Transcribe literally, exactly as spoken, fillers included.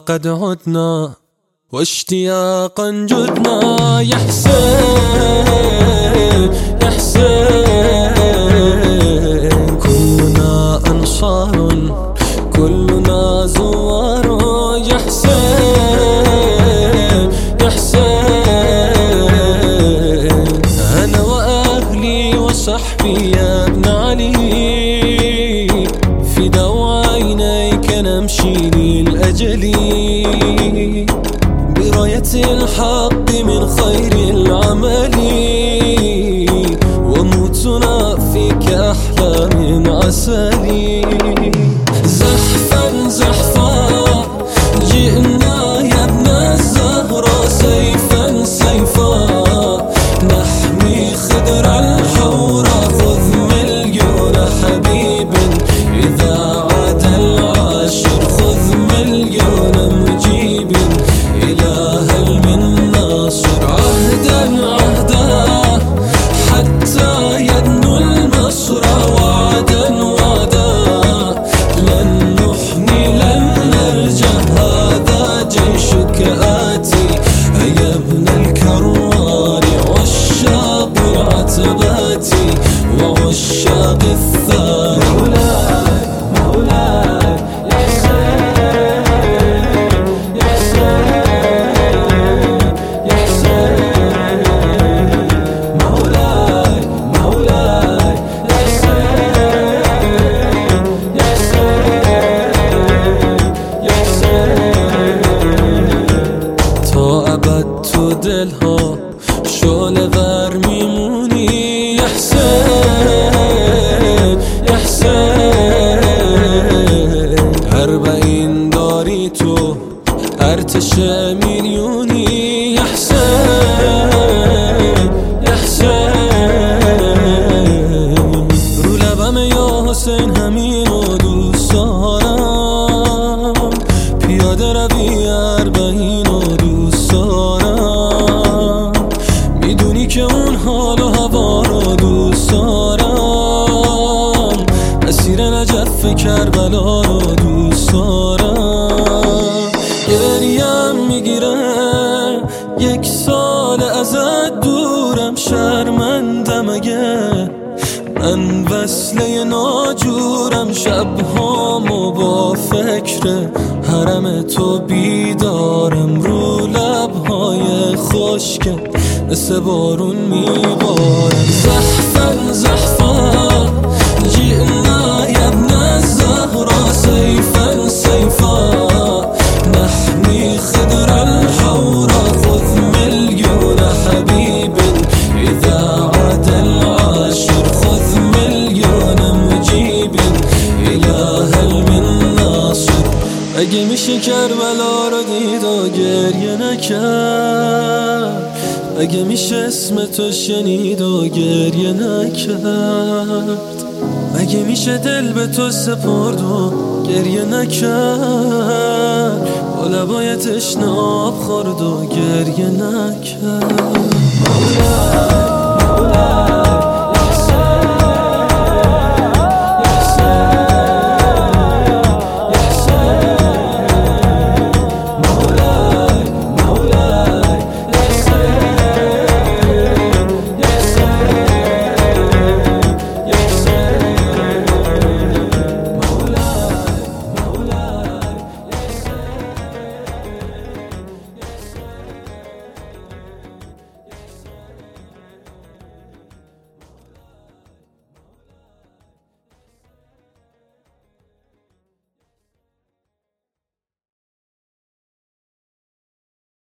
قد عدنا واشتياقا جدنا. يا حسين يا حسين كلنا أنصار كلنا زوار. يا حسين يا حسين أنا وأهلي وصحبي يا ابن علي فداء عينيك نمشي للأجل براية الحق من خير العمل وموتنا فيك أحلى من عسلي. زحفا زحفا جئنا يا ابن الزهرة سيفا سيفا نحمي خدر الحورة. خذ مليون حبيب إذا عاد العاشر خذ مليون مجيب إلى هل من ناصر. عهدا عهدا حتى يدنو المصر وعدا وعدا لن نحني لن نرجع. هذا جيشك آتي يا ابن الكرار عشاق العتبات وعشاق الثار. مولاي مولاي يا حسين يا حسين يا حسين مولاي مولاي يا حسين يا حسين يا حسين. تا ابد تو دلها شعله ور میمونی. یا حسین یا حسین اربعین داری تو ارتش میلیونی. یا حسین یا حسین رو لبم یا حسین همین رو دوست دارم. پیاده روی اربعین رو دوست دارم. میدونی که اون حال و هوا رو دوست دارم. اسیر نجف کربلا رو دوست دارم. گریم میگیره یک سال ازت دورم شرمندم اگه من وصله ناجورم. شبهامو با فکر حرم تو بیدارم. رو لبهای خشکم مثل بارون میبارم. زحفا زحفا جئنا یا ابن الزهرة سيفا سيفا نحمي خدر الحورة. خذ مليون حبيب إذا عاد العاشر خذ مليون مجيب إلى هل من ناصر. اگه میشه کربلا رو دید و گریه نکرد. اگه میشه اسم تو شنید و گریه نکرد. اگه میشه دل به تو سپرد و گریه نکرد. با لبای تشنه آب خورد و گریه نکرد. مولا مولا